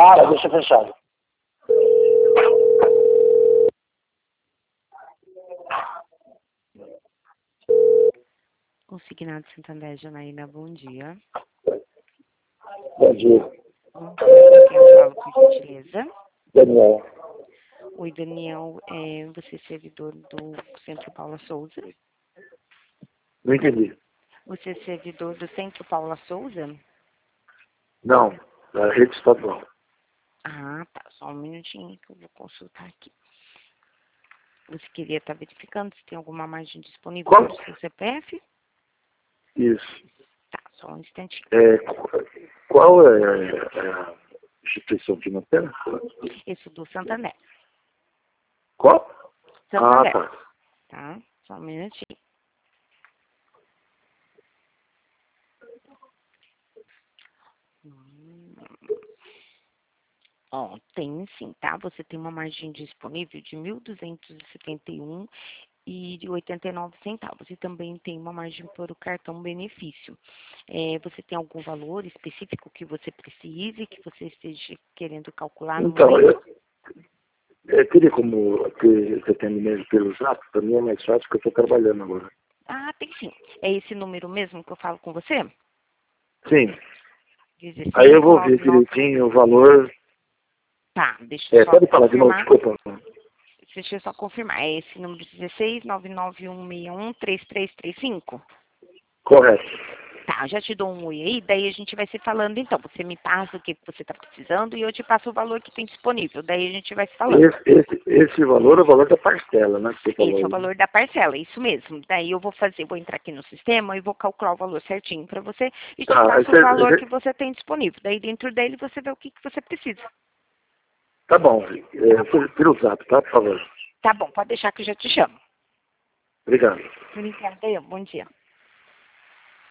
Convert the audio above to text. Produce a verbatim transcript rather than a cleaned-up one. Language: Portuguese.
Para, deixa fechado. Consignado Santander, Janaína, bom dia. Bom dia. Bom dia, quem eu falo com gentileza? Daniel. Oi, Daniel, é, você é servidor do Centro Paula Souza? Não entendi. Você é servidor do Centro Paula Souza? Não, da rede estadual. Ah, tá, só um minutinho que eu vou consultar aqui. Você queria estar verificando se tem alguma margem disponível Qual? para o seu C P F? Isso. Tá, só um instantinho. É, qual é a instituição financeira? Esse do Santander. Qual? Ah, Santander, tá. tá? Só um minutinho. Hum. Ó, tem sim, tá? Você tem uma margem disponível de mil duzentos e setenta e um e de oitenta e nove centavos. E também tem uma margem para o cartão benefício. É, você tem algum valor específico que você precise, que você esteja querendo calcular no Então, momento? eu, eu queria como ter esse atendimento pelo zap, para mim é mais fácil porque eu estou trabalhando agora. Ah, tem sim. É esse número mesmo que eu falo com você? Sim. Aí eu dezesseis, vou ver nove nove. direitinho o valor. Tá, deixa eu É, só pode falar de novo, confirmar. desculpa. Deixa eu só confirmar. É esse número dezesseis, nove nove um seis um, três três três cinco? Correto. Tá, eu já te dou um oi aí, daí a gente vai se falando então. Você me passa o que você está precisando e eu te passo o valor que tem disponível. Daí a gente vai se falando. Esse, esse, esse valor é o valor da parcela, né? Que você falou Esse é o aí. valor da parcela, isso mesmo. Daí eu vou fazer, vou entrar aqui no sistema e vou calcular o valor certinho para você e te Tá, passo o esse, valor que esse, você tem disponível. Daí dentro dele você vê o que, que você precisa. tá bom. É, pelo pelo zap, tá? Por favor. Tá bom, pode deixar que eu já te chamo. Obrigado. Obrigada, eu. Bom dia.